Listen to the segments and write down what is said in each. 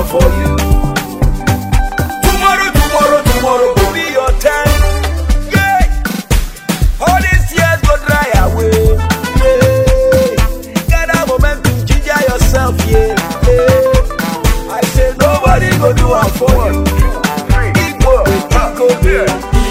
for you. Tomorrow will be your time. Yeah. All these years go dry away. Yeah. Gather momentum, ginger yourself, yeah. Yeah. I say nobody go do it for you. Ego, yeah.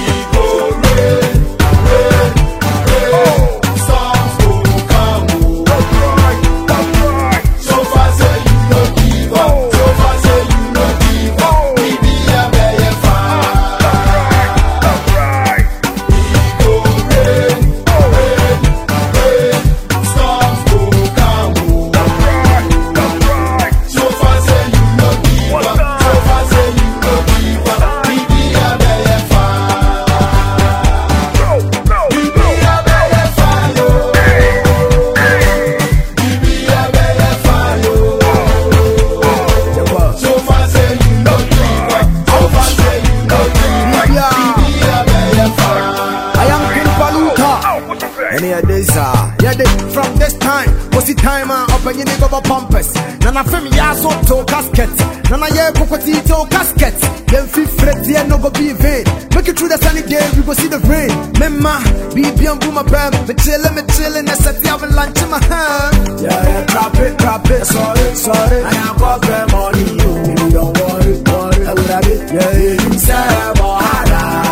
From this time, what's the time up and you go for pumpers? Nana femi ya so to casket. Nana ye pokotito casket. Then feel fret here no go be vain. Make it through the sunny day, we go see the rain. Mema, be beyond boom bam. Me chillin', I set the oven lunch in my hand. Yeah, drop it, sorry. I am got the money, you don't worry. I would have it, yeah, inside my heart.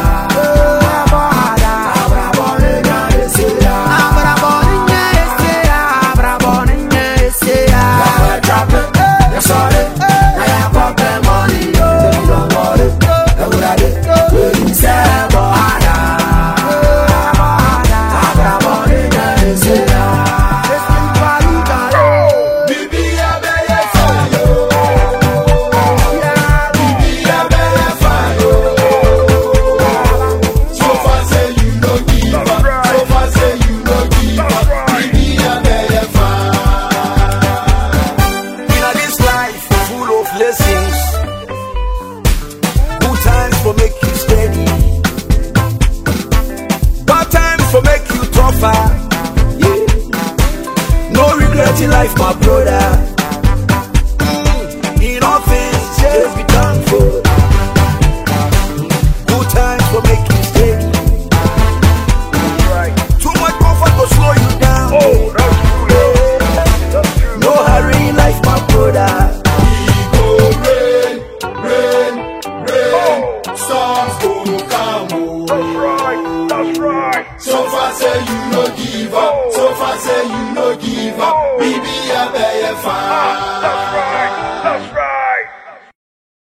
Life, my brother. In all things, just be thankful. Good times for make you steady. Right. Too much comfort will slow you down. Oh, that's true. No hurry in life, my brother. Storms go come. That's right. So far, say you know.